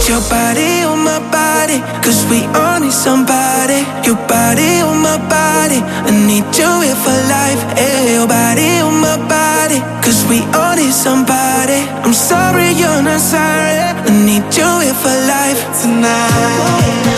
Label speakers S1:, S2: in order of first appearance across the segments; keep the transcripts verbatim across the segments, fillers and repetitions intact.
S1: Put your body on my body, cause we all need somebody. Your body on my body, I need you here for life. Hey, your body on my body, cause we all need somebody. I'm sorry you're not sorry, I need you here for life tonight.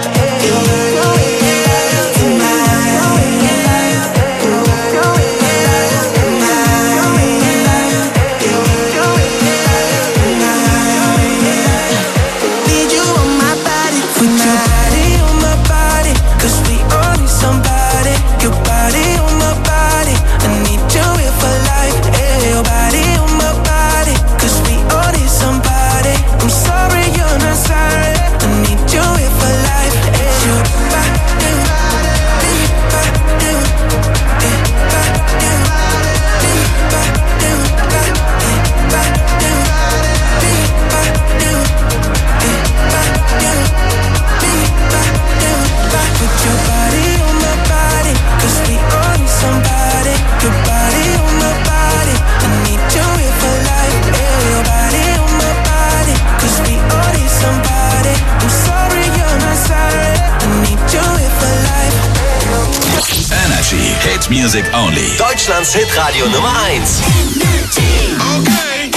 S2: Music Only.
S3: Deutschlands Hitradio Nummer eins.
S2: Okay.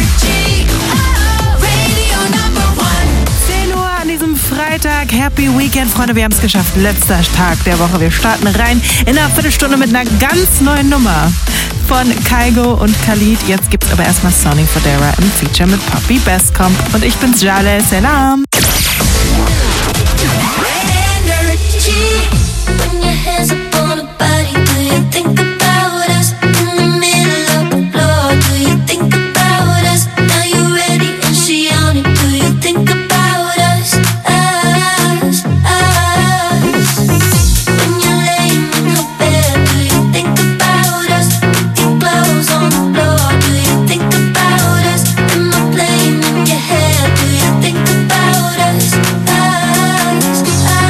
S4: zehn Uhr an diesem Freitag. Happy Weekend, Freunde. Wir haben es geschafft. Letzter Tag der Woche. Wir starten rein in einer Viertelstunde mit einer ganz neuen Nummer von Kygo und Khalid. Jetzt gibt's aber erstmal Sonny Fodera im Feature mit Poppy Bestcomp. Und ich bin's, Jale. Salam.
S5: Think about us in the middle of the floor. Do you think about us? Now you're ready and she on it. Do you think about us? Us, us. When you're laying in her bed, do you think about us? Your clothes on the floor. Do you think about us? Am I playing in your head? Do you think about us? Us,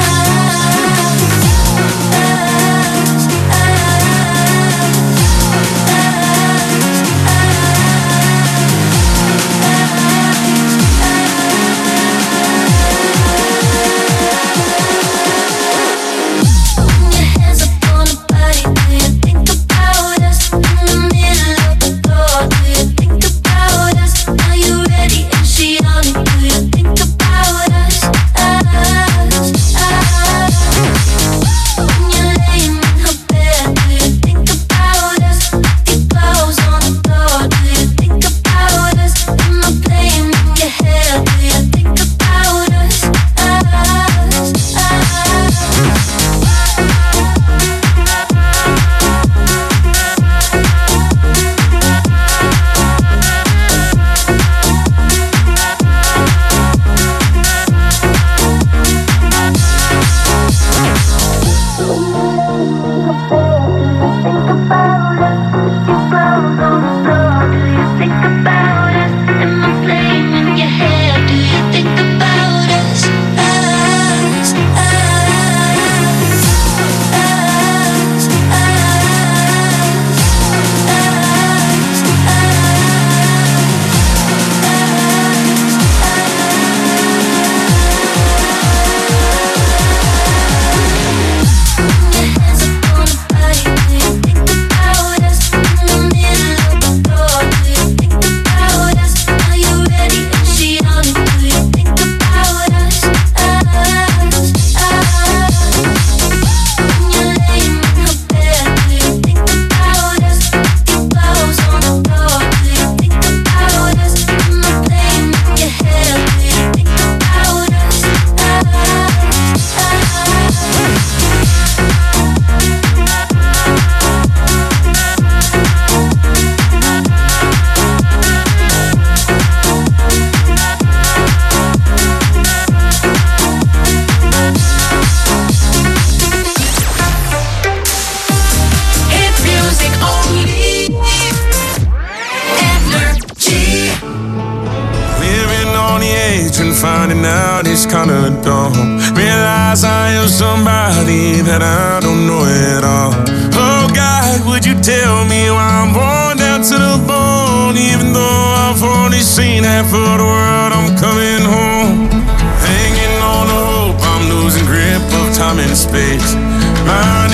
S6: finding out it's kinda dumb. Realize I am somebody that I don't know at all. Oh God, would you tell me why I'm worn down to the bone? Even though I've only seen half of the world, I'm coming home.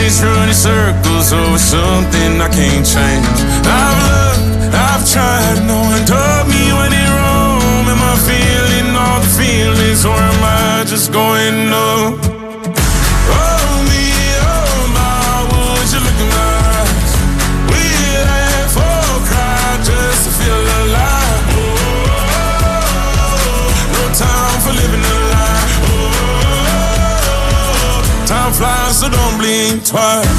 S6: always running circles over something I can't change. I've loved, I've tried, no one told me when it wrong. Am I feeling all the feelings, or am I just going numb? Oh me, oh my, would you look in my eyes? We laugh or cry just to feel alive. Oh, no time for living a lie. Oh, time flies, so don't blink twice.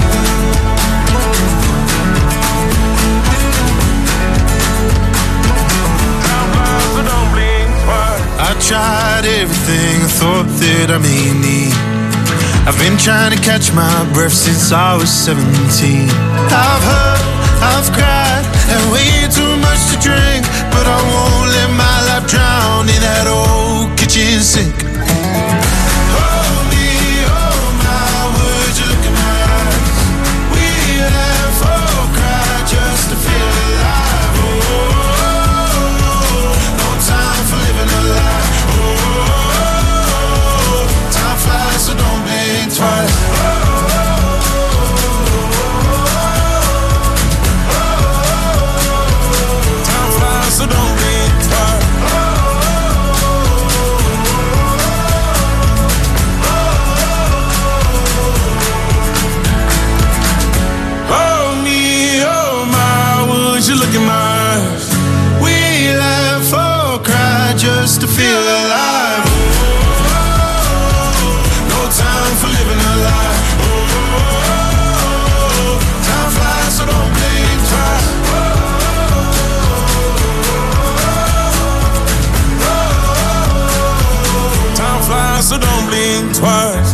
S7: I tried everything I thought that I may need. I've been trying to catch my breath since I was seventeen. I've hurt, I've cried, and way too much to drink, but I won't let my life drown in that old kitchen sink. Hold me, oh my, would you look in my eyes? We laugh or cry just to feel alive. Oh, no time for living a lie. So don't blink twice. Oh, oh, oh, time flies, so don't blink twice. Oh me, oh my, would you look in my eyes? We laugh or cry just to feel alive. Time for living a lie. Oh, time flies, so don't blink twice. Oh, time flies, so don't blink twice.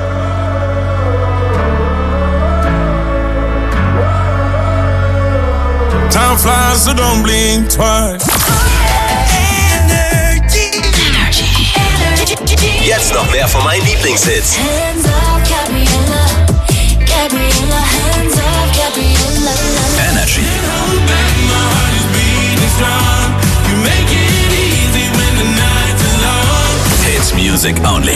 S7: Time flies, so don't blink twice.
S3: Jetzt noch mehr von meinen Lieblingshits.
S5: Hands up, Gabriella. Gabriella, hands up, Gabriella.
S2: Energy. Hits music only.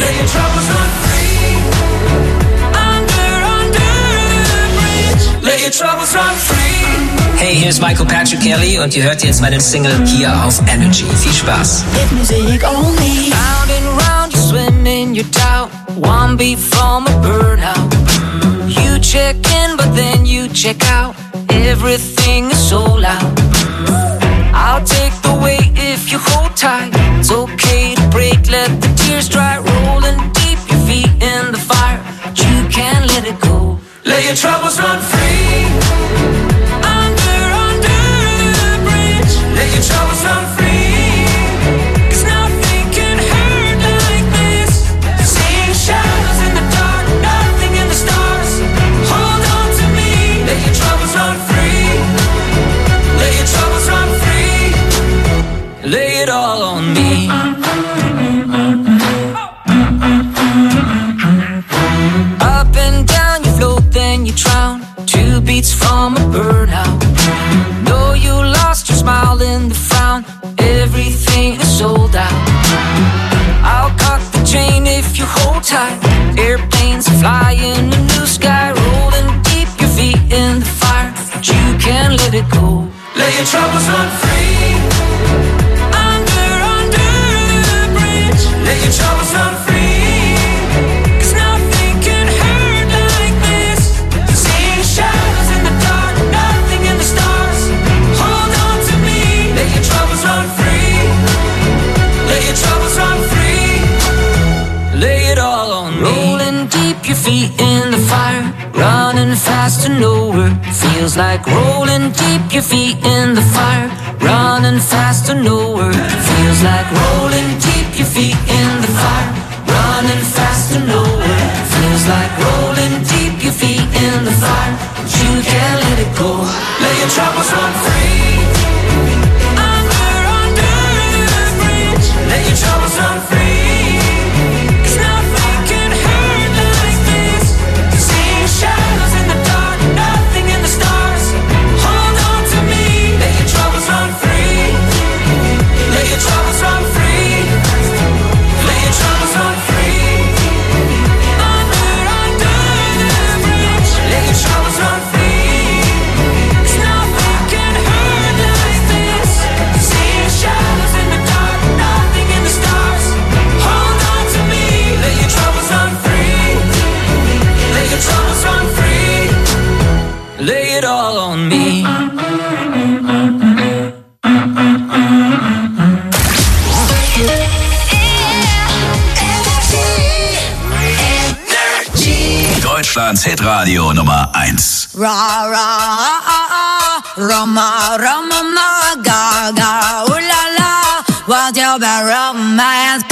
S8: Hey, hier ist Michael Patrick Kelly und ihr hört jetzt meinen Single hier auf Energy. Viel Spaß.
S5: Hit music only.
S9: Round and round, you swim in your doubt. One beat from a burnout. You check in, but then you check out. Everything is so loud. I'll take the weight if you hold tight. It's okay to break, let the tears dry. Rolling deep, your feet in the fire. But you can't let it go. Let your troubles run free. Under, under the bridge. Let your troubles run free. Cause nothing can hurt like this. Seeing shadows in the dark, nothing in the stars. Hold on to me. Let your troubles run free. Let your troubles run free. Lay it all on me. Up and down, you float, then you drown. Two beats from a burnout. Though you lost your smile in the frown, everything is sold out. I'll cut the chain if you hold tight. Airplanes fly in the new sky, rolling deep, your feet in the fire. But you can't let it go. Let your troubles run free. Under, under the bridge. Let your troubles run free. Cause nothing can hurt like this. Seeing shadows in the dark, nothing in the stars. Hold on to me. Let your troubles run free. Let your troubles run free. Lay it all on me. Rolling deep, your feet in the fire. Running fast to nowhere. Feels like rolling deep, your feet in the fire. Running fast to nowhere. Feels like rolling deep, your feet in the fire. Running fast to nowhere. Feels like rolling deep, your feet in the fire. But you can't let it go. Let your troubles run free. Under, under the bridge. Let your troubles run free. Cause nothing can hurt like this. Seeing shadows in the dark, nothing in the stars. Hold on to me. Let your troubles run free. Let your troubles run free.
S2: Deutschlands Hitradio Nummer eins.
S9: Ra ra Roma Roma Gaga ooh la la, what's your bad romance?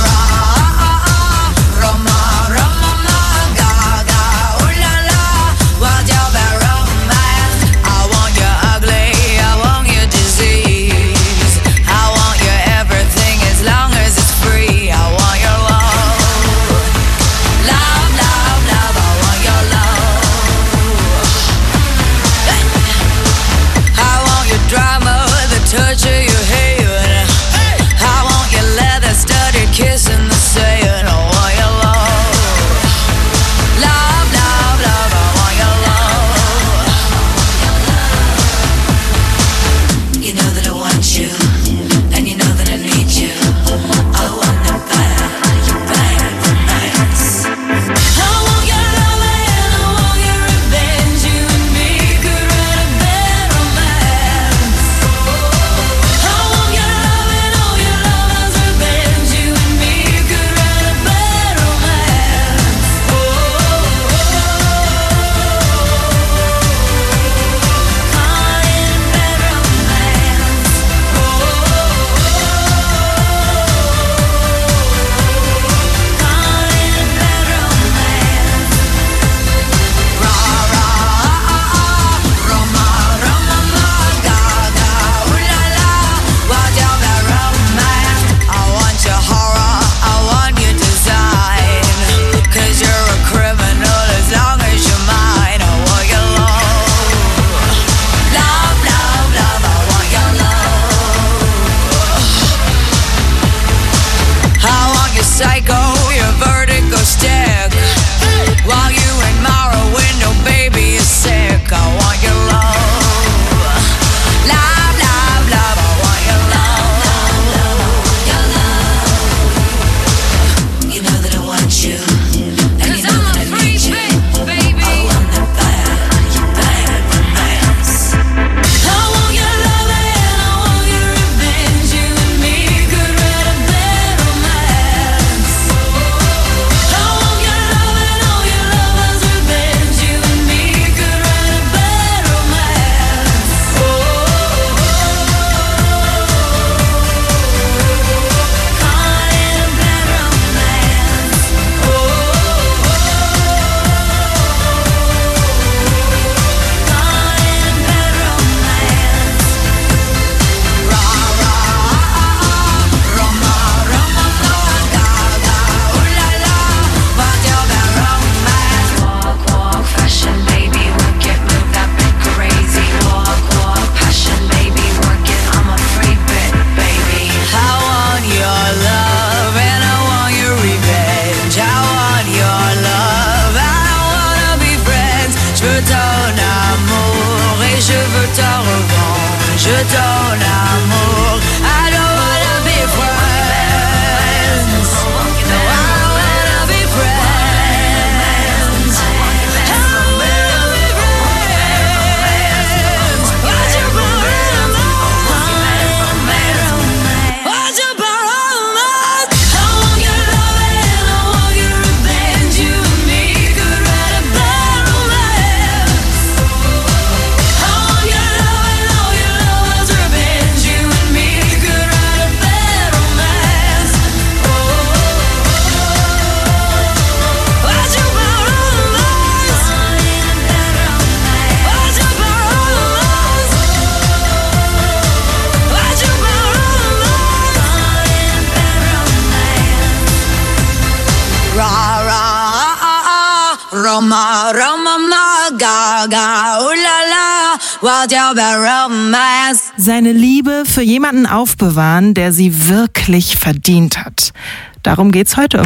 S9: Roma, Roma, Gaga, ooh la la, what's your bad romance?
S4: Seine Liebe für jemanden aufbewahren, der sie wirklich verdient hat. Darum geht's heute.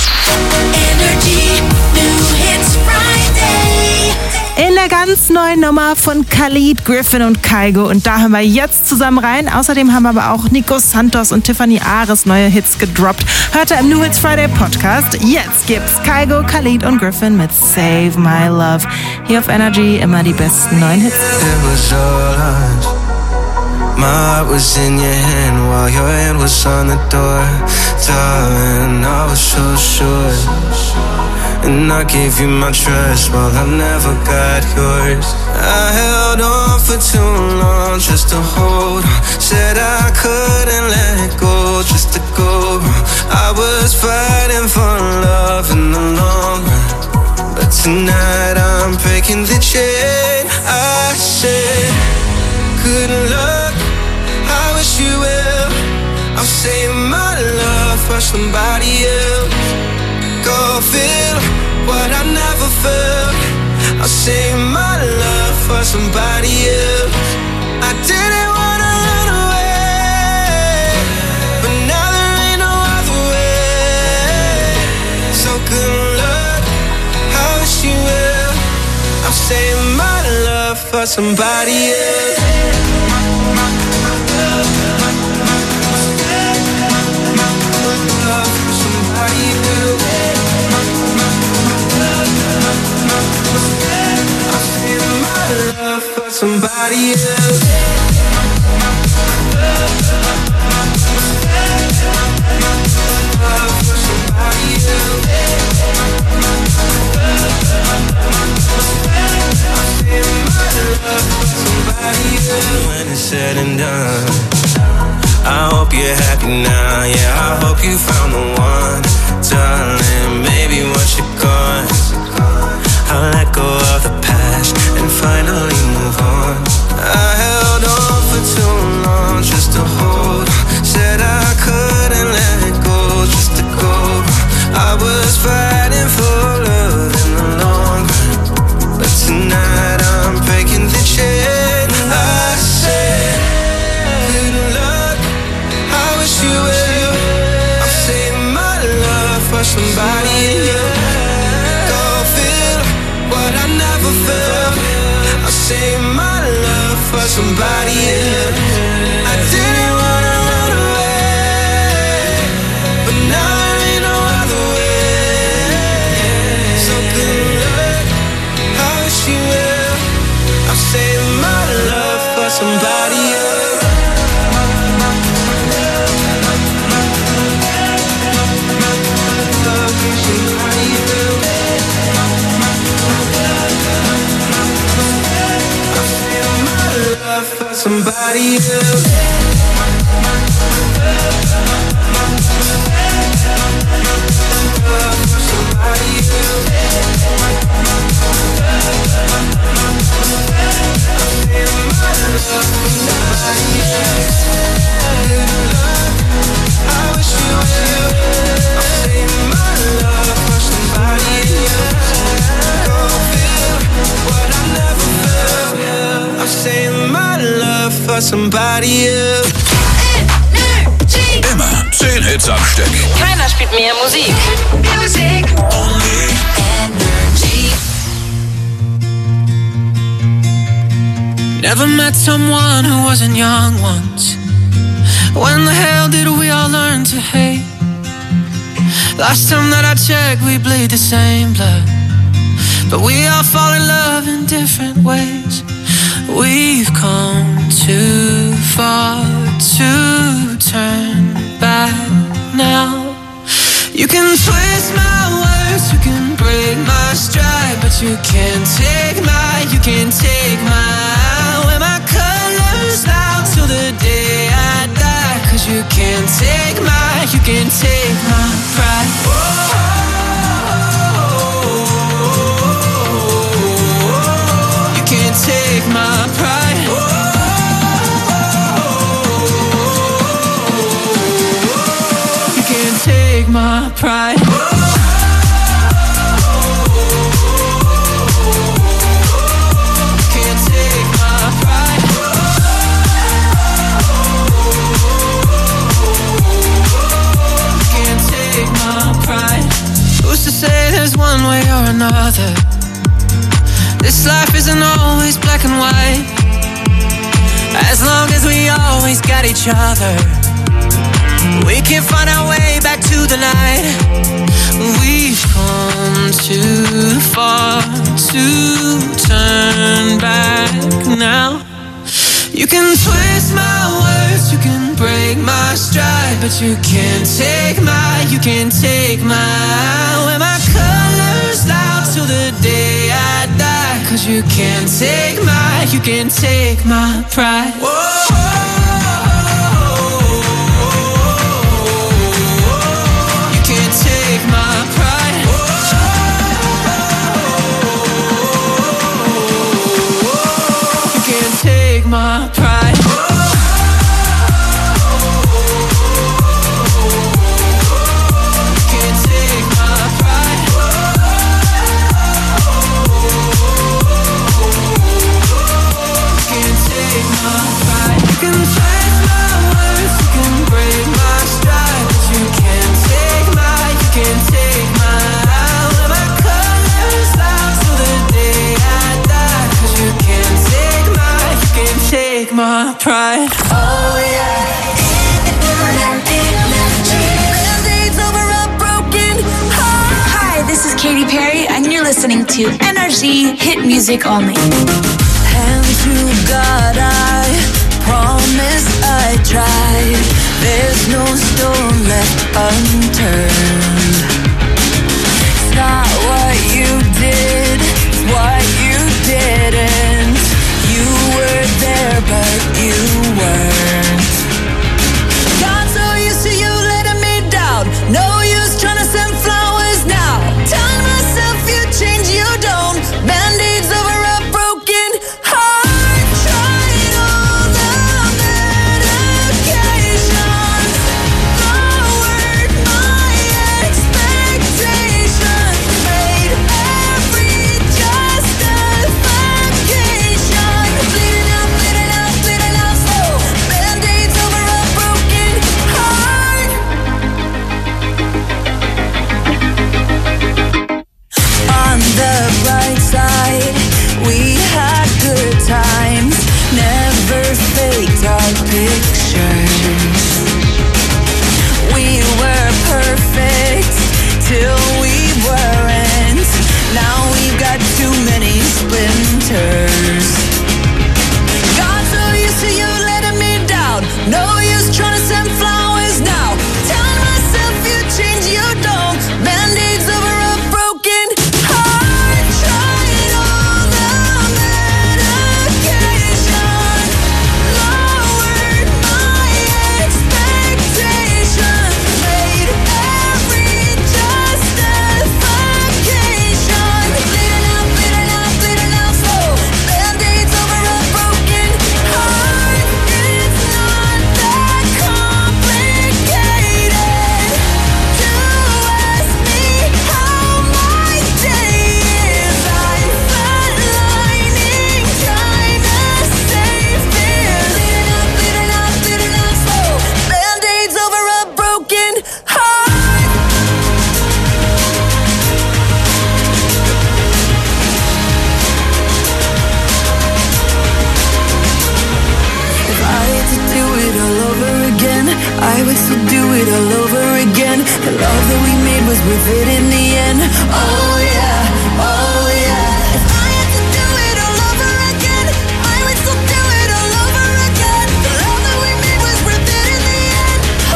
S1: Energy, New Hits Friday.
S4: In der ganz neuen Nummer von Khalid, Griffin und Kygo. Und da hören wir jetzt zusammen rein. Außerdem haben aber auch Nico Santos und Tiffany Ares neue Hits gedroppt. Hört ihr im New Hits Friday Podcast. Jetzt gibt's Kygo, Khalid und Griffin mit Save My Love. Hier auf Energy immer die besten neuen Hits.
S10: My heart was in your hand while your hand was on the door. Darling, I was so sure. And I gave you my trust while I never got yours. I held on for too long just to hold on. Said I couldn't let go just to go. I was fighting for love in the long run, but tonight I'm breaking the chain. I said, good luck, I wish you well. I'm saving my love for somebody else. Go feel what I never felt. I'll save my love for somebody else. I didn't wanna run away, but now there ain't no other way. So good luck, I wish you well. I'm saving my love for somebody else. Somebody else. When it's said and done, I hope you're happy now. Yeah, I hope you found the one, darling. Maybe once you're gone, I'll let go of the past and finally move on. I held on for too long just to hold on. Said I couldn't let go just to go. I was fighting for love in the long run, but tonight I'm breaking the chain. I said, good luck, I wish you well. I'm saving my love for somebody else. Go feel what I never felt. I'll save my love for somebody else. I didn't wanna run away, but now there ain't no other way. So good luck, I wish you well. I'll save my love for somebody else. For somebody else. For somebody else. I wish you well. I'm saving my love for somebody else. Go feel what I never felt. I'm saving my love for somebody else.
S2: Immer zehn Hits am Stück.
S11: Keiner spielt mehr Musik. Music
S2: Only
S11: Energy.
S9: Never met someone who wasn't young once. When the hell did we all learn to hate? Last time that I checked, we bleed the same blood, but we all fall in love in different ways. We've come too far to turn back now. You can twist my words, you can break my stride, but you can't take my, you can't take my, wear my colors out till the day I die. Cause you can't take my, you can't take my pride. You can't take my pride. You can't take my pride. Who's to say there's one way or another? This life isn't always black and white. As long as we always got each other, we can find our way back to the night. We've come too far to turn back now. You can twist my words, you can break my stride, but you can't take my, you can't take my, wear my colors 'cause you can't take my, you can't take my pride. You can't take my pride. You can't take my pride. My pride. Oh yeah. Band-Aids over a broken heart.
S12: Hi, this is Katy Perry, and you're listening to Energy Hit Music Only.
S9: Hands to God, I promise I tried. There's no stone left unturned. It's not what you did, it's what you didn't. You were there, but you weren't. Got so used to you letting me down. No use trying to send flowers now. Telling myself you change, you don't. Band-Aids over a broken heart. Tried all the medications, lowered my expectations, made every justification. Bleeding out, bleeding out, bleeding out slow. Band-Aids over a broken heart. On the bright side, we had good times, never faked our pictures. We were perfect till we weren't. Now we've got too many splinters. Got so used to you letting me down. No use trying to send flowers now. Telling myself you change, you don't. Band-Aids over a broken heart. Tried all the medication, lowered my expectations, made every justification. Bleeding out, bleeding out, bleeding out slow. Band-Aids over a broken heart. It's not that complicated to ask me how my day is. I'm flatlining, trying to save fears. Bleeding out, bleeding out, bleeding out slow. Band-Aids over a broken heart. If I had to do it all over again, I would still do it all over again. The love that we made was worth it in the end. Oh yeah, oh yeah. If I had to do it all over again, I would still do it all over again. The love that we made was worth it in the end. Oh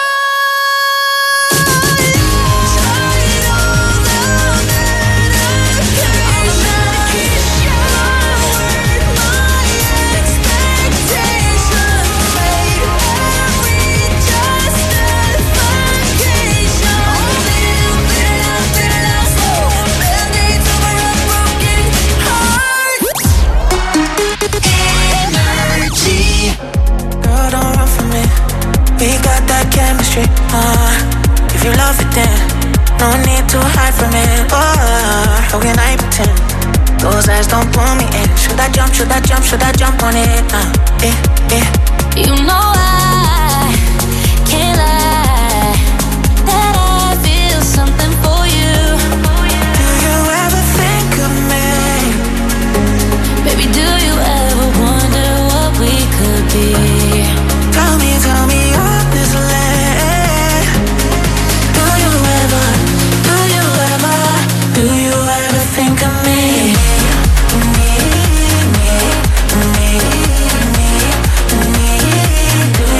S9: yeah. Tried all the medication, lowered my expectations, made every justification. Bleeding out, bleeding out, bleeding out slow. Band-Aids over a broken heart. Energy.
S1: Girl, don't run from me. We got that chemistry. Uh, if you love it, then no need to hide from it. Oh, how can I pretend? Those eyes don't pull me in. Should I jump? Should I jump? Should I jump on it? Uh, eh, eh.
S5: You know I can't lie that I feel something for you.
S1: Do you ever think of me?
S5: Baby, do you ever wonder what we could be?
S1: Tell me, tell me honestly. Do you ever, do you ever, do you ever think of me? Me, me, me, me, me. Do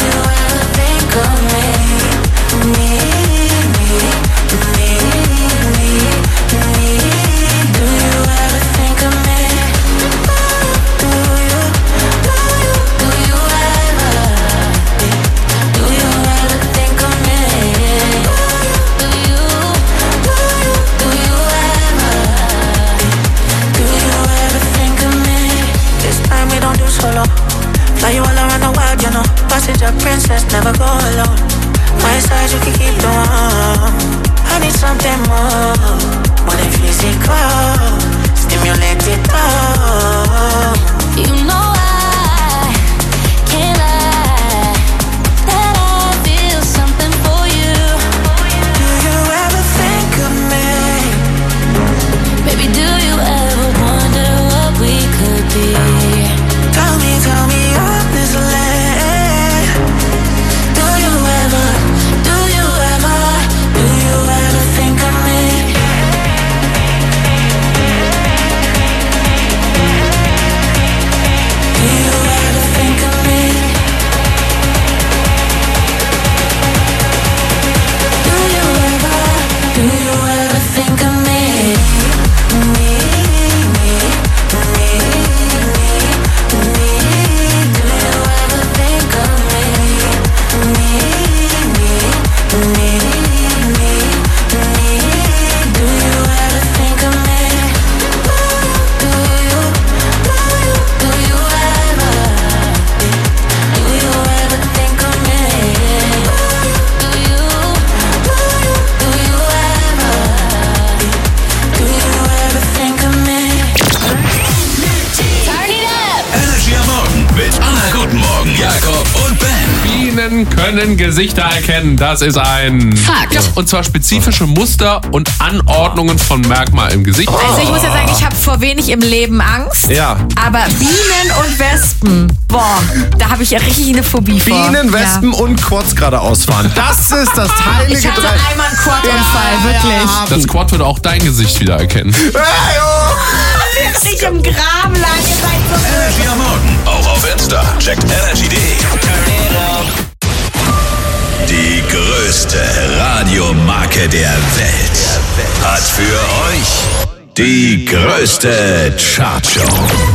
S13: können Gesichter erkennen. Das ist ein
S14: Fakt.
S13: Ja, und zwar spezifische Muster und Anordnungen von Merkmalen im Gesicht.
S4: Also ich muss ja sagen, ich habe vor wenig im Leben Angst.
S13: Ja.
S4: Aber Bienen und Wespen, boah, da habe ich ja richtig eine Phobie vor.
S15: Bienen, Wespen ja. und Quads geradeaus fahren. Das ist das heilige
S4: Ich hatte
S15: Drei-
S4: einmal einen Quad-Unfall,
S15: Ja,
S4: wirklich.
S15: ja.
S13: Das Quad würde auch dein Gesicht wieder erkennen.
S4: Während ich im Graben lag, ihr seid so
S2: Energy am Morgen. Auch auf Insta. Checkt energy punkt de. Die größte Radiomarke der Welt hat für euch die größte Chartshow.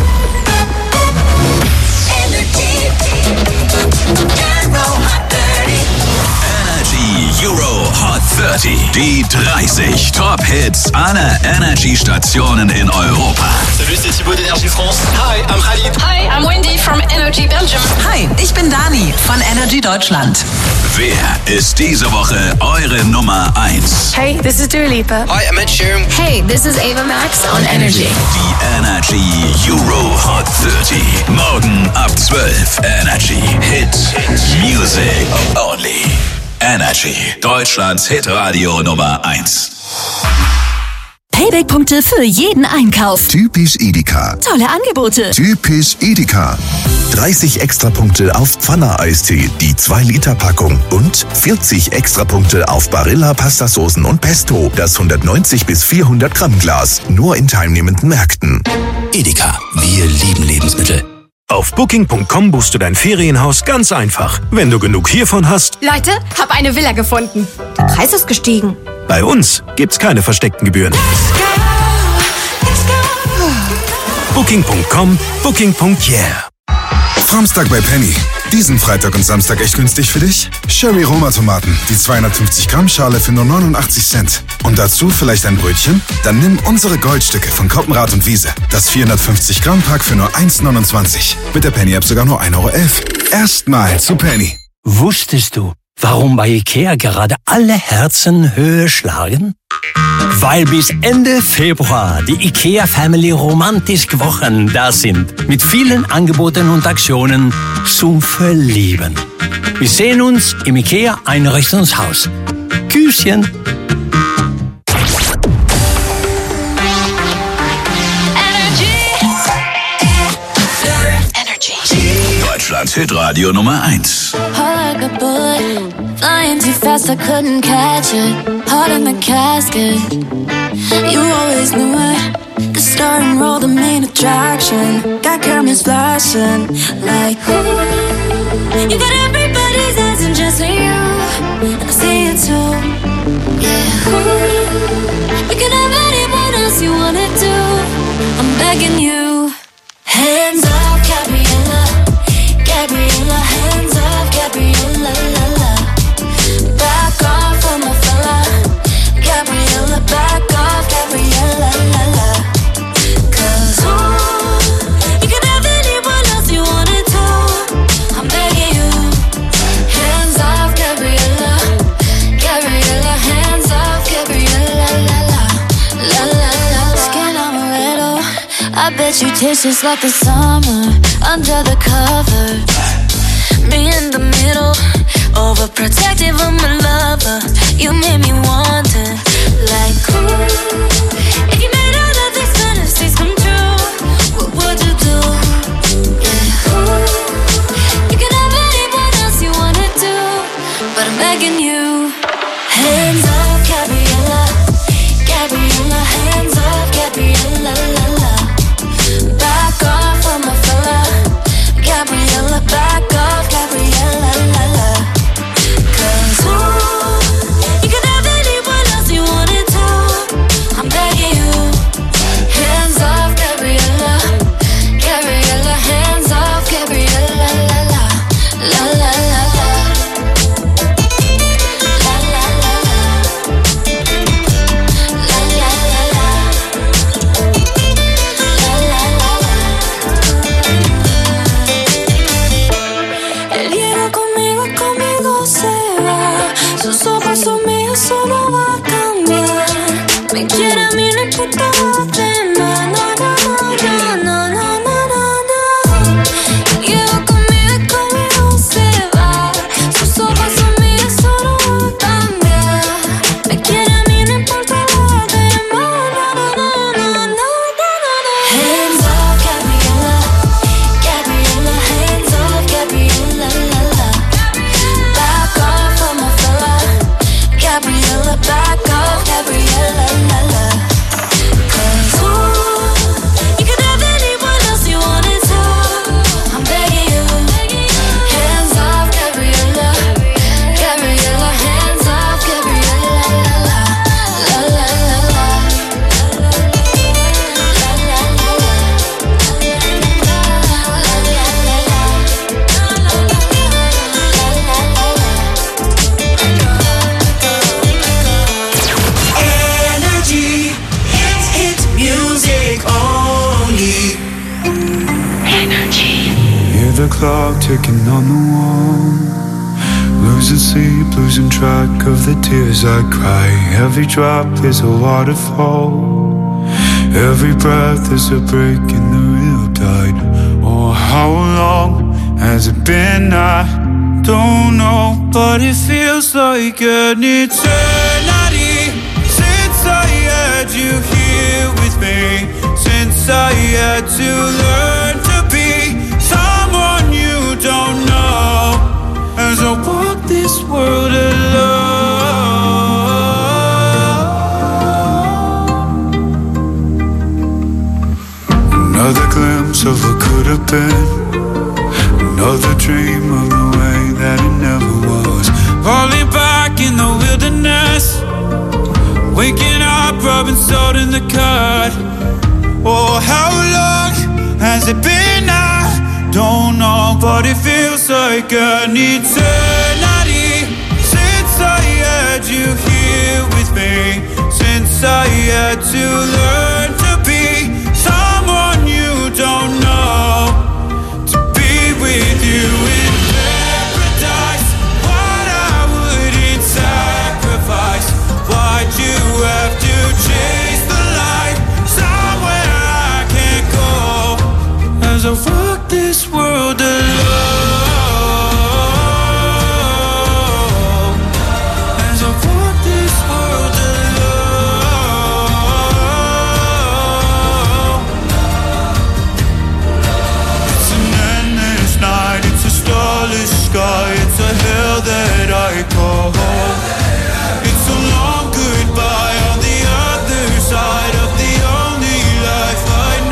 S2: Energy Euro Hot dreißig. Die dreißig Top-Hits aller Energy-Stationen in Europa.
S16: Salut, c'est Thibaut d'Energie France. Hi, I'm Khalid.
S11: Hi, I'm Wendy from Energy Belgium.
S17: Hi, ich bin Dani von Energy Deutschland.
S2: Wer ist diese Woche eure Nummer eins?
S18: Hey, this is Dua Lipa.
S16: Hi, I'm Ed Sheeran.
S18: Hey, this is Ava Max on Energy.
S2: Die Energy Euro Hot dreißig. Morgen ab zwölf. Energy Hit Music Only. Energy. Deutschlands Hitradio Nummer eins.
S19: Payback-Punkte für jeden Einkauf.
S20: Typisch Edeka.
S19: Tolle Angebote.
S20: Typisch Edeka. dreißig Extrapunkte auf Pfanne-Eistee, die zwei Liter Packung. Und vierzig Extrapunkte auf Barilla Pastasoßen und Pesto, das hundertneunzig bis vierhundert Gramm Glas. Nur in teilnehmenden Märkten.
S21: Edeka. Wir lieben Lebensmittel.
S22: Auf booking punkt com buchst du dein Ferienhaus ganz einfach. Wenn du genug hiervon hast.
S18: Leute, hab eine Villa gefunden. Der Preis ist gestiegen.
S22: Bei uns gibt's keine versteckten Gebühren. booking punkt com, booking punkt yeah.
S23: Samstag bei Penny. Diesen Freitag und Samstag echt günstig für dich? Cherry Roma Tomaten, die zweihundertfünfzig Gramm Schale für nur neunundachtzig Cent. Und dazu vielleicht ein Brötchen? Dann nimm unsere Goldstücke von Koppenrad und Wiese. Das vierhundertfünfzig Gramm Pack für nur eins neunundzwanzig. Mit der Penny App sogar nur ein Euro elf. Erstmal zu Penny.
S21: Wusstest du, warum bei Ikea gerade alle Herzen höher schlagen? Weil bis Ende Februar die Ikea Family Romantisk Wochen da sind. Mit vielen Angeboten und Aktionen zum Verlieben. Wir sehen uns im Ikea Einrichtungshaus. Küsschen.
S2: Deutschlands Hitradio Nummer eins.
S5: Heart like a bullet, flying too fast, I couldn't catch it. Heart in the casket, you always knew it. The star and roll, the main attraction. Got cameras flashing, like ooh. You got everybody's eyes and just you, and I see it too. Yeah, ooh. You can have anyone else you wanted to. I'm begging you, hands off, Gabriella. Gabriella, hands off, Gabriella, la la. Back off from my fella. Gabriella, back off, Gabriella, la la. Cause ooh, you can have anyone else you wanted to. I'm begging you, hands off, Gabriella. Gabriella, hands off, Gabriella, la la. La la la la. Skin on a little, I bet you taste just like the summer. Under the cover, me in the middle, overprotective of my lover. You made me wonder, like ooh, if you made all of these fantasies come true, what would you do? Yeah, ooh, you can have anyone else you wanted to, but I'm begging you, hands off, Gabriella, Gabriella, hands off, Gabriella, la la. Back off from my fella. Gabriella, back off, Gabriella, la la. Cause ooh, you can have anyone else you wanted to. I'm begging you, hands off, Gabriella. Gabriella, hands off, Gabriella, la la. La la la la. La la la la. La la la la. La la la la. Él viene conmigo, conmigo se va. Sus ojos son míos, eso no va a cambiar. Me quiere a mí, no importa los demás. No, no, no, no, no, no, no, no. Él viene conmigo, conmigo se va. Sus ojos
S6: the clock ticking on the wall. Losing sleep, losing track of the tears I cry. Every drop is a waterfall. Every breath is a break in the riptide. Oh, how long has it been? I don't know, but it feels like an eternity since I had you here with me. Since I had to learn to be someone you don't know, as I walk this world alone. Another glimpse of what could have been, another dream of the way that it never was. Falling back in the wilderness, waking up, rubbing salt in the cut. Oh, how long has it been? I don't know, but it feels like an eternity since I had you here with me. Since I had to learn to be someone you don't know, to be with you in paradise. What I wouldn't sacrifice. Why'd you have to chase the light somewhere I can't go, as I walk this world alone? As I walk this world alone. It's an endless night, it's a starless sky, it's a hell that I call home. It's a long goodbye on the other side of the only life I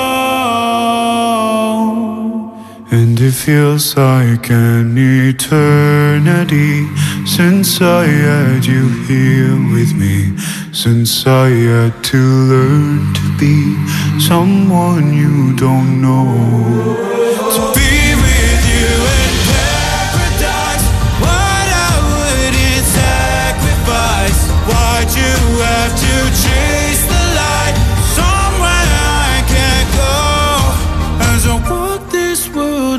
S6: know. And it feels like an eternity since I had you here with me. Since I had to learn to be someone you don't know. To be with you in paradise. What I wouldn't sacrifice. Why'd you have to chase the light somewhere I can't go, as I walk this world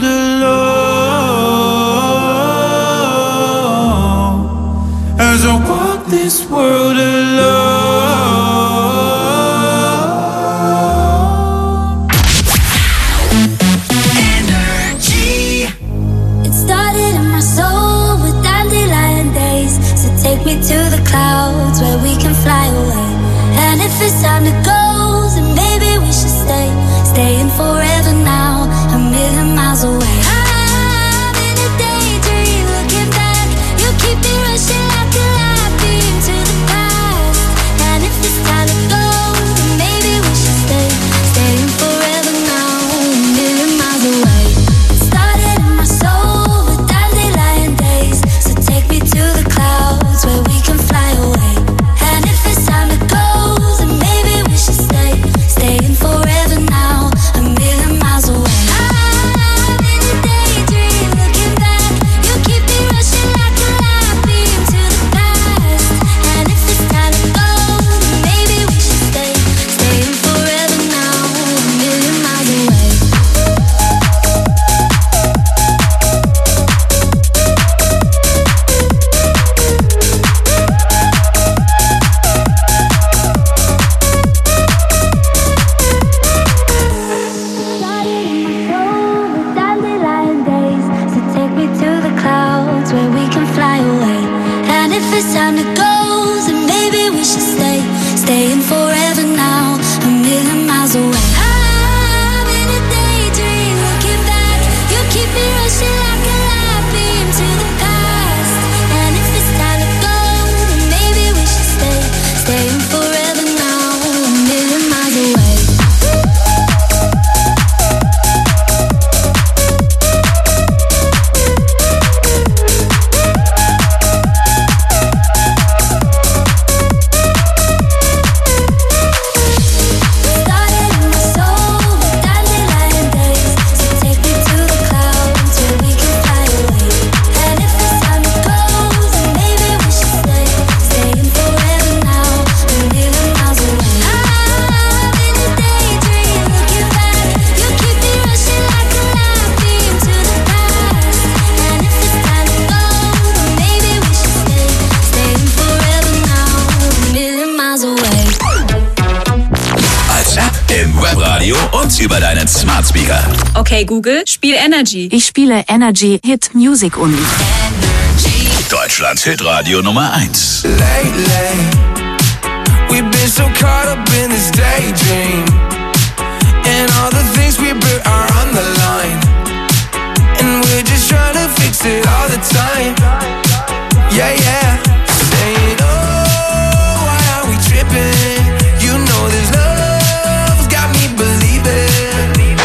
S6: alone. As I walk this world alone.
S5: Energy. It started in my soul with dandelion days. So take me to the clouds where we can fly away. And if it's time to go, then maybe we should stay. Staying forever now, a million miles away. I'm in a daydream, looking back. You keep me rushing like a light beam to the past. And if it's time to go, then maybe we should stay. Staying forever now, a million miles away. It started in my soul with dandelion days. So take me to the clouds where we can fly away. And if it's time to go, then maybe we should stay. Staying forever now, a million miles away. I'm in a daydream, looking back. You keep me rushing like a light beam to the past. And if it's time to go, then maybe we should stay. Staying forever now, a million miles away. Dandelion days, so take me to the clouds where we can fly away. And if it's time to go, then maybe we should stay. Staying forever now, a million miles away. I'm in a daydream, looking back. You keep me rushing like a light beam to the past. And if it's time to go, then maybe we should stay. Staying forever now, a million miles away.
S2: Sofort über deinen Smart Speaker.
S3: Okay, Google, spiel Energy.
S19: Ich spiele Energy Hit Music Un.
S2: Deutschlands Hitradio Nummer eins.
S1: Lately, we've been so caught up in this daydream, and all the things we built are on the line, and we're just trying to fix it all the time. Yeah, yeah. Saying, oh, why are we tripping? You know this love's got me believing.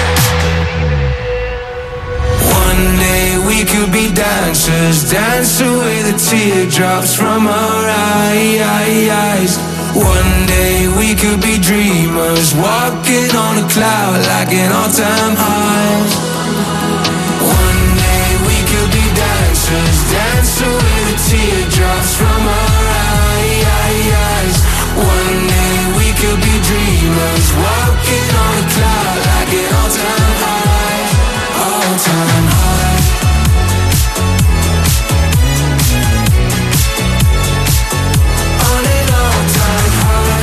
S1: One day we could be dancers, dance away the teardrops from our eyes. One day we could be dreamers, walking on a cloud like an all-time high. One day we could be dancers, dance away the teardrops from our eyes. One day we could be dreamers, walking on a cloud like an all-time high, all-time high. On an all-time high.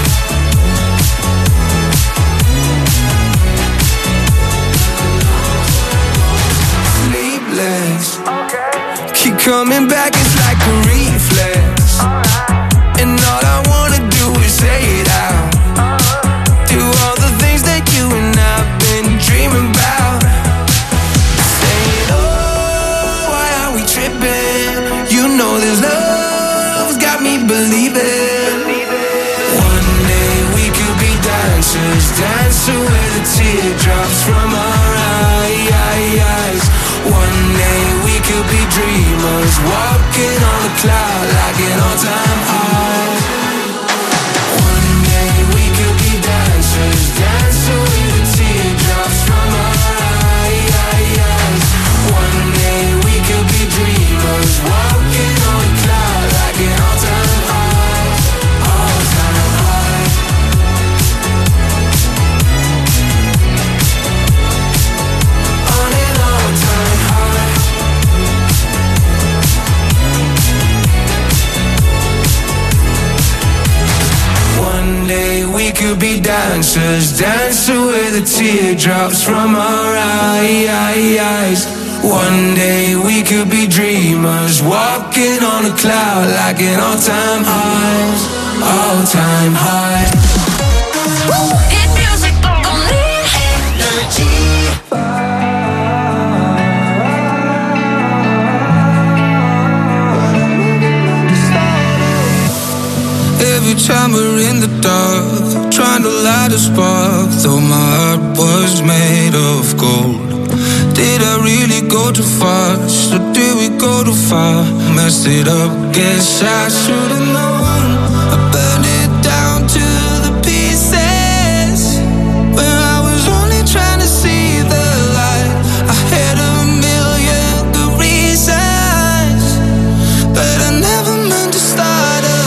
S1: Sleepless, keep coming back, it's like a reflex. And all I wanna do is say it out. Do all the things that you and I've been dreaming about. Saying, oh, why are we tripping? You know this love's got me believing. One day we could be dancers, dance away the teardrops from our eyes. One day we could be dreamers, walking on a cloud like an all-time high. One day we could be dancers, dance away the teardrops from our eyes. One day we could be dreamers, walking on a cloud like an all-time high, all-time high. On an all-time high. One day we could be dancers, dance away the teardrops from our eyes. One day we could be dreamers, walking on a cloud like an all-time high, all-time high.
S5: Hit music only. Energy.
S1: Every time we're in the dark, trying to light a spark, though my heart was made of gold. Did I really go too fast, or did we go too far? Messed it up, guess I should've known. I burned it down to the pieces, when I was only trying to see the light. I had a million good reasons, but I never meant to start a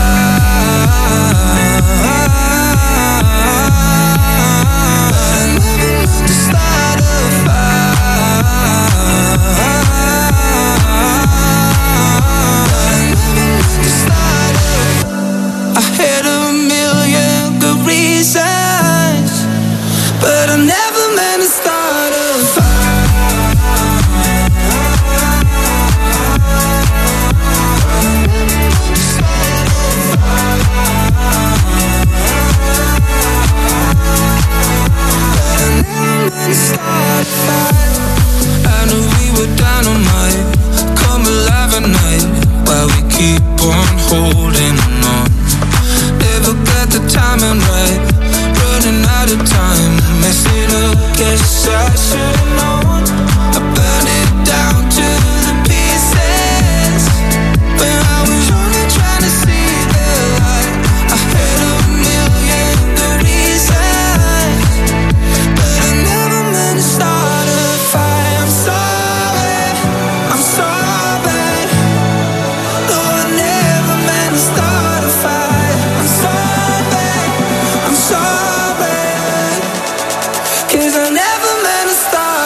S1: holding on. Never got the timing right, running out of time. Mess it up, guess I should've known. I burned it down to the pieces, when I was only trying to see the light. I had a million good reasons, but I never meant to start a fight. I'm sorry, I'm sorry. No, I never meant to start a fight. I'm sorry, I'm sorry, 'cause I never meant to start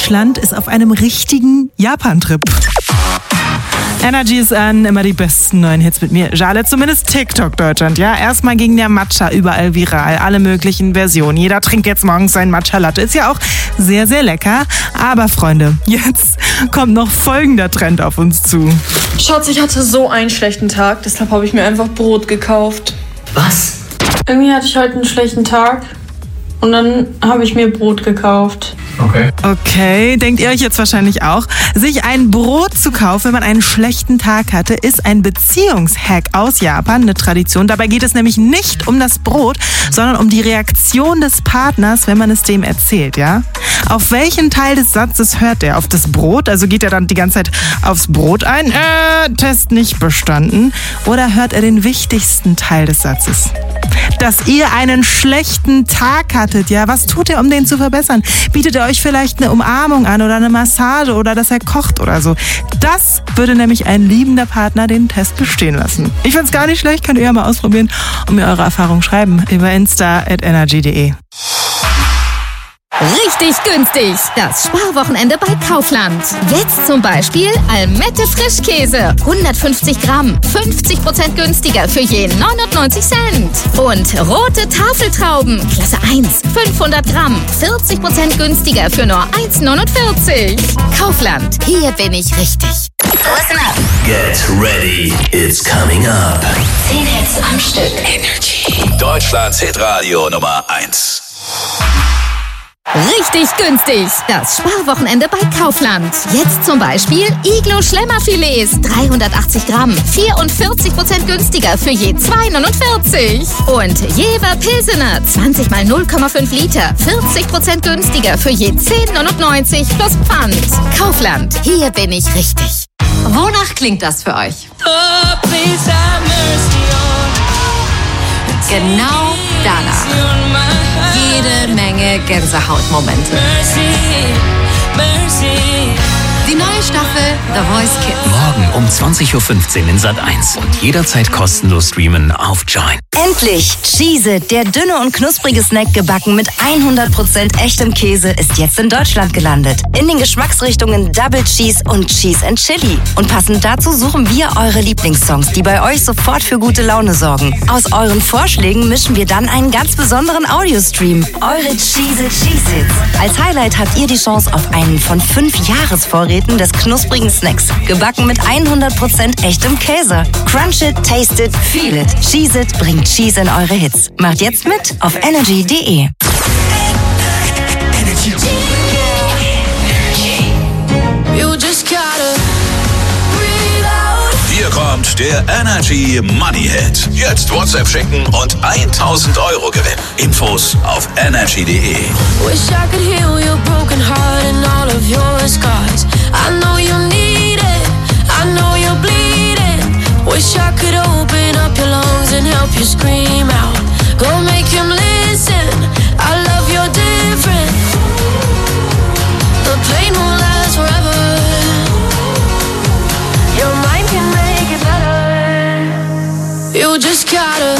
S4: Deutschland ist auf einem richtigen Japan-Trip. Energy ist an, immer die besten neuen Hits mit mir. Jale, zumindest TikTok Deutschland, ja. Erstmal ging der Matcha überall viral, alle möglichen Versionen. Jeder trinkt jetzt morgens seinen Matcha-Latte. Ist ja auch sehr, sehr lecker. Aber Freunde, jetzt kommt noch folgender Trend auf uns zu.
S7: Schatz, ich hatte so einen schlechten Tag, deshalb habe ich mir einfach Brot gekauft.
S8: Was?
S7: Irgendwie hatte ich heute einen schlechten Tag und dann habe ich mir Brot gekauft.
S8: Okay.
S4: Okay, denkt ihr euch jetzt wahrscheinlich auch. Sich ein Brot zu kaufen, wenn man einen schlechten Tag hatte, ist ein Beziehungshack aus Japan, eine Tradition. Dabei geht es nämlich nicht um das Brot, sondern um die Reaktion des Partners, wenn man es dem erzählt, ja? Auf welchen Teil des Satzes hört er? Auf das Brot? Also geht er dann die ganze Zeit aufs Brot ein? Äh, Test nicht bestanden. Oder hört er den wichtigsten Teil des Satzes? Dass ihr einen schlechten Tag hattet, ja? Was tut er, um den zu verbessern? Bietet er euch vielleicht eine Umarmung an oder eine Massage oder dass er kocht oder so? Das würde nämlich ein liebender Partner den Test bestehen lassen. Ich find's gar nicht schlecht, könnt ihr ja mal ausprobieren und mir eure Erfahrungen schreiben über insta at energy punkt de.
S14: Richtig günstig. Das Sparwochenende bei Kaufland. Jetzt zum Beispiel Almette Frischkäse. hundertfünfzig Gramm. fünfzig Prozent günstiger für je neunundneunzig Cent. Und rote Tafeltrauben. Klasse eins. fünfhundert Gramm. vierzig Prozent günstiger für nur eins neunundvierzig. Kaufland. Hier bin ich richtig.
S24: Listen up.
S2: Get ready, it's coming up.
S24: zehn Hits am Stück. Energy.
S2: Deutschlands Hitradio Nummer eins.
S14: Richtig günstig. Das Sparwochenende bei Kaufland. Jetzt zum Beispiel Iglo Schlemmerfilets. dreihundertachtzig Gramm. vierundvierzig Prozent günstiger für je zwei neunundvierzig. Und Jever Pilsener. zwanzig mal null Komma fünf Liter. vierzig Prozent günstiger für je zehn neunundneunzig plus Pfand. Kaufland. Hier bin ich richtig.
S17: Wonach klingt das für euch? Genau danach. Jede Menge Gänsehautmomente. Die neue Staffel The Voice Kids.
S25: Morgen um zwanzig Uhr fünfzehn in Sat eins und jederzeit kostenlos streamen auf Join.
S26: Endlich! Cheez-It, der dünne und knusprige Snack gebacken mit hundert Prozent echtem Käse, ist jetzt in Deutschland gelandet. In den Geschmacksrichtungen Double Cheese und Cheese and Chili. Und passend dazu suchen wir eure Lieblingssongs, die bei euch sofort für gute Laune sorgen. Aus euren Vorschlägen mischen wir dann einen ganz besonderen Audiostream. Eure Cheez-It Cheez-Its. Als Highlight habt ihr die Chance auf einen von fünf Jahresvorräten des knusprigen Snacks. Gebacken mit hundert Prozent echtem Käse. Crunch it, taste it, feel it. Cheez-It bringt Cheese in eure Hits. Macht jetzt mit auf energy punkt de.
S2: Hier kommt der Energy Money Hit. Jetzt WhatsApp schicken und tausend Euro gewinnen. Infos auf energy punkt de.
S5: Wish I could heal your broken heart and all of your scars. I know you need it, I know you're bleeding. Wish I could open up your lungs and help you scream out. Go make him listen, I love you're different. The pain won't last forever. Your mind can make it better. You just gotta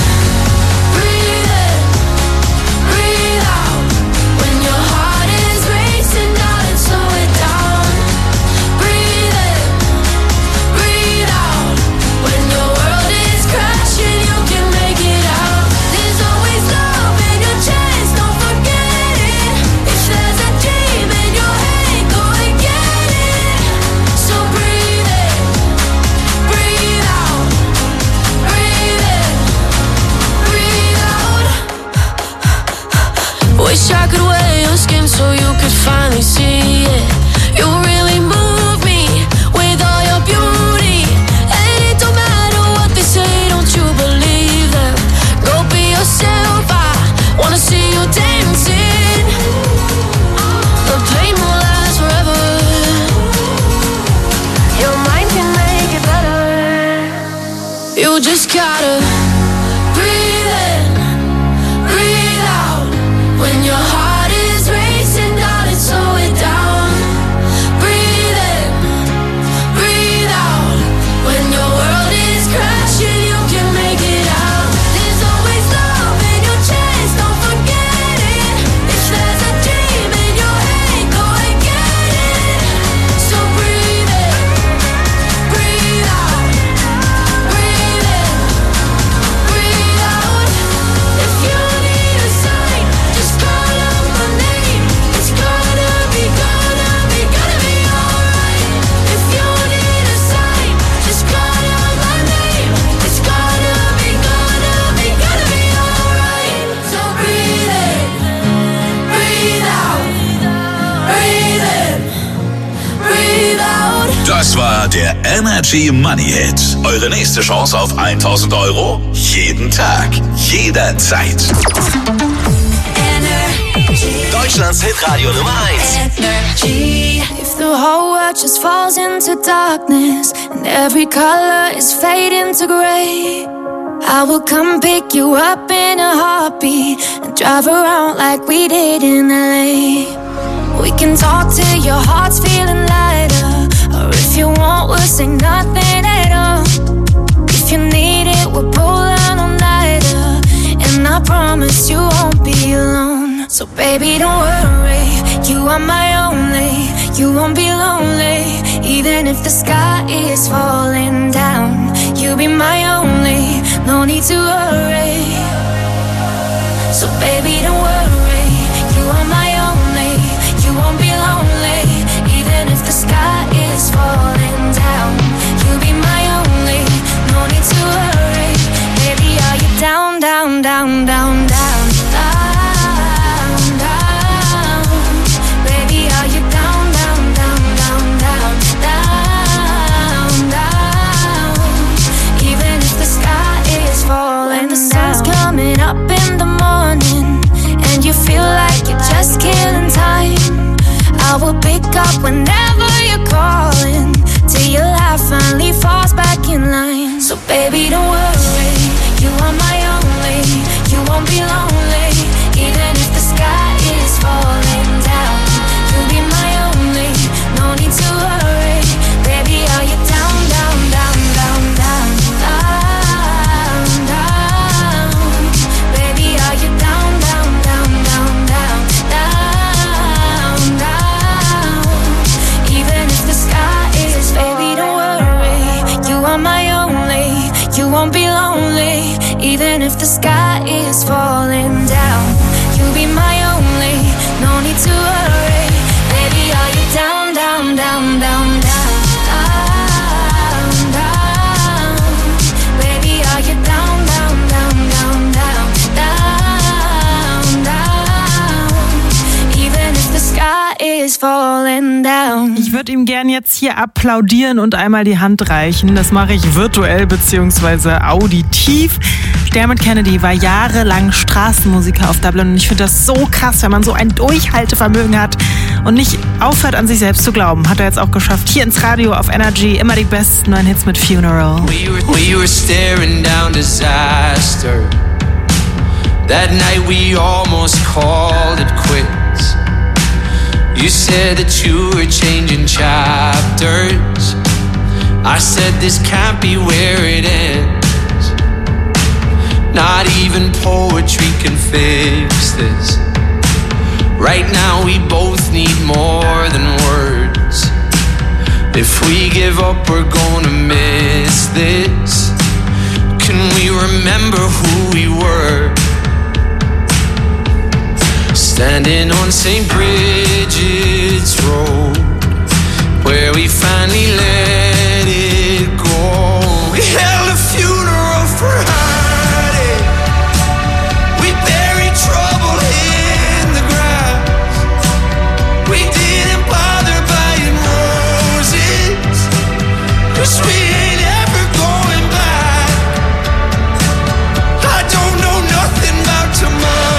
S2: Das war der Energy Money Hit. Eure nächste Chance auf tausend Euro jeden Tag, jederzeit.
S16: Deutschlands Hitradio Nummer eins.
S5: Energy. If the whole world just falls into darkness and every color is fading to gray, I will come pick you up in a heartbeat and drive around like we did in L A. We can talk till your heart's feeling lighter, or if you want, we'll say nothing at all. If you need it, we'll pull out all-nighter, and I promise you won't be alone. So baby, don't worry, you are my only. You won't be lonely, even if the sky is falling down. You'll be my only, no need to worry. So baby, don't worry, you are my only. You won't be lonely, even if the sky is falling down. You'll be my only, no need to worry. Baby, are you down, down, down, down, down? Up in the morning and you feel like you're just killing time, I will pick up whenever you're calling till your life finally falls back in line. So baby, don't worry, you are my only. You won't be lonely, even if the sky is falling down. You'll be my only, no need to worry. Baby, are you down, down, down, down, down, down? Won't be lonely, even if the sky is falling down. You'll be my only, no need to worry. Baby, are you down, down, down, down, down, down, down? Baby, are you down, down, down, down, down, down, down? Even if the sky is falling down.
S4: Ich würde ihm gern jetzt hier applaudieren und einmal die Hand reichen. Das mache ich virtuell bzw. auditiv. Dermot Kennedy war jahrelang Straßenmusiker auf Dublin und ich finde das so krass, wenn man so ein Durchhaltevermögen hat und nicht aufhört, an sich selbst zu glauben. Hat er jetzt auch geschafft. Hier ins Radio auf Energy, immer die besten neuen Hits mit Funeral.
S8: We were, we were staring down disaster. That night we almost called it quits. You said that you were changing chapters. I said this can't be where it ends. Not even poetry can fix this. Right now we both need more than words. If we give up, we're gonna miss this. Can we remember who we were? Standing on Saint Bridget's Road, where we finally let it go. We held a funeral for heartache. We buried trouble in the grass. We didn't bother buying roses, 'cause we ain't ever going back. I don't know nothing about tomorrow.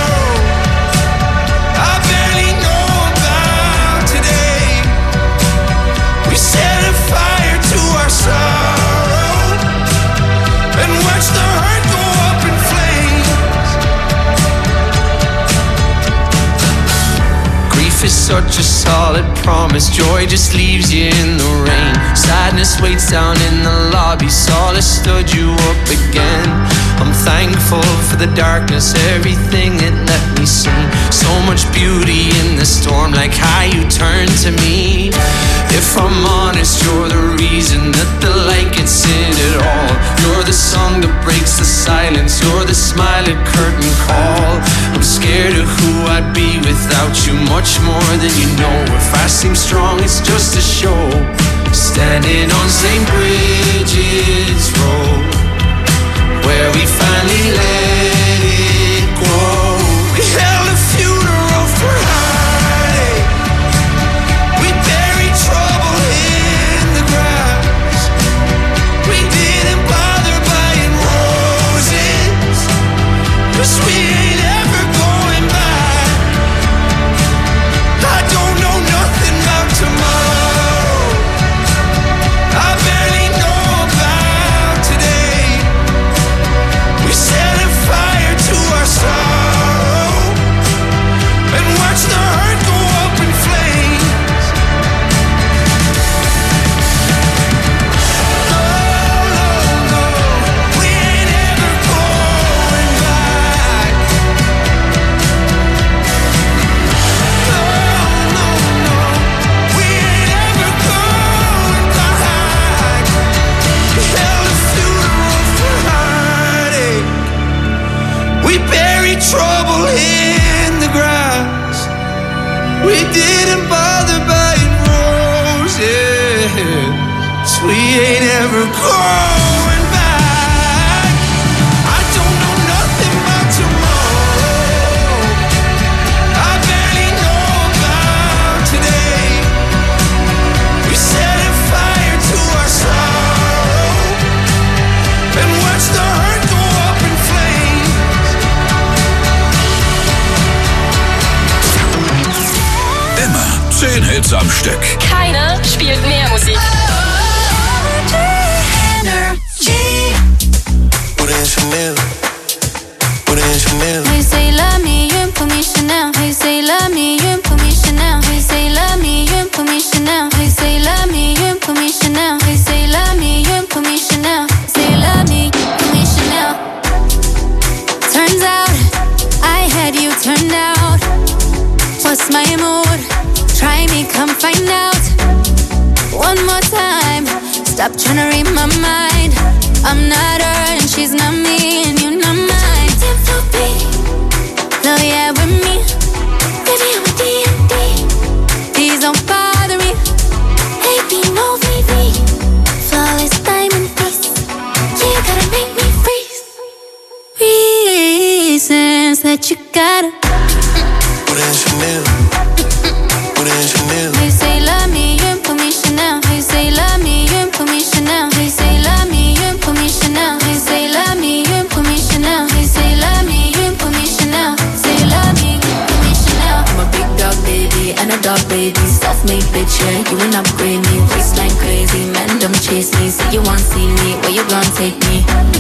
S8: Is such a solid promise. Joy just leaves you in the rain. Sadness waits down in the lobby. Solace stood you up again. I'm thankful for the darkness, everything it let me see. So much beauty in the storm, like how you turn to me. If I'm honest, you're the reason that the light gets in at all. You're the song that breaks the silence. You're the smile at curtain call. I'm scared of who I'd be without you, much more than you know. If I seem strong, it's just a show. Standing on Saint Bridget's Road, where we finally let it go. We held a funeral for heartache. We buried trouble in the
S1: 'cause we ain't ever going back. I don't know nothing about tomorrow. I barely know about today. We set a fire to our sorrow and watch the hurt go up in flames. No, no, no, we ain't ever going back. No, no, no, we ain't ever going back. Held us through the road for heartache. We buried trouble in the grass. We didn't bother buying roses. So we ain't ever going back. I don't know nothing about tomorrow. I barely know about today. We set a fire to our sorrow and watch the hurt go up in flames.
S2: Immer zehn Hits am Stück.
S18: Keiner spielt mehr Musik.
S5: Hey, say love me, you put me Chanel. Hey, say love me, you put me Chanel. Hey, say love me, you put me Chanel. Hey, say love me, you put me Chanel. Hey, say love me, you put me Chanel. Say love me, you put me Chanel. Turns out I had you turned out. What's my mood? Try me, come find out. One more time. Stop trying to read my mind. I'm not her and she's not me, and you're not mine. Love yeah with me. Baby, I'm a D and D. Please don't bother me. A B no V V. Flawless diamond piece. You gotta make me freeze. Reasons that you gotta. Hey, say love me, you put me Chanel. Hey, say love me, you put me Chanel. Hey, say love me, you put me Chanel. Hey, say love me, you put me Chanel. Hey, say love me, you put me Chanel. Say love me, you put me Chanel. I'm a big dog baby and a dog baby. Self-made bitch, yeah, you ain't upgrade me. Waistline crazy, man, don't chase me. Say you want see me, where you gon' take me?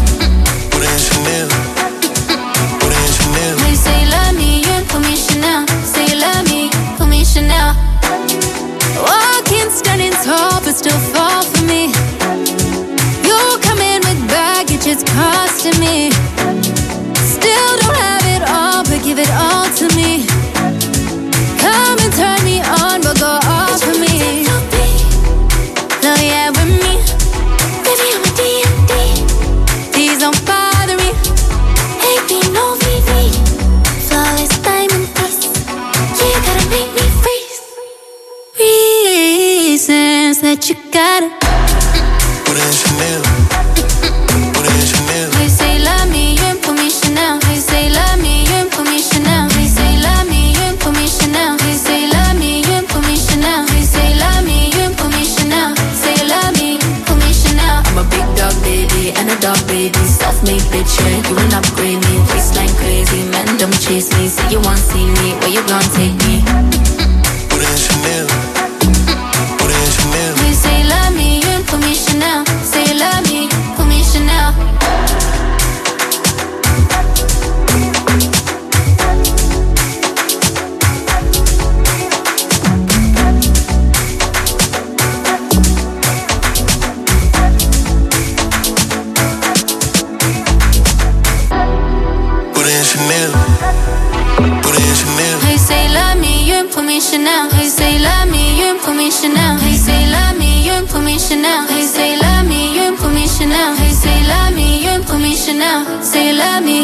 S5: Hey, say love me, you put me Chanel. Say love me, put me Chanel. Walking standing tall, but still fall for me. You come in with baggage, it's costing me. Still don't have it all, but give it all to me. Come and turn me on, but go off for me. Love yeah with me. Baby, I'm a D and D. Please don't bother me. A B no V V. Flawless diamond piece. You gotta make me freeze. Reasons that you gotta. Hey, say love me, you put me Chanel. Hey, say love me, you put me Chanel. Hey, say love me, you put me Chanel. Hey, say love me, you put me Chanel. Hey, say love me, you put me Chanel. Say love me, put me Chanel. I'm a big dog baby and a dog baby. Self-made bitch, yeah, you ain't upgrade me. Waistline crazy, man, don't chase me. Say you want see me, where you gon' take me? Hey, say love me, you put me Chanel. Say love me, put me Chanel. Hey, say love me, you put me Chanel. Hey, say love me, you put me Chanel. Hey, say love me, you put me Chanel. Hey, say love me, you put me Chanel. Hey, say love me, you put me Chanel. Say love me.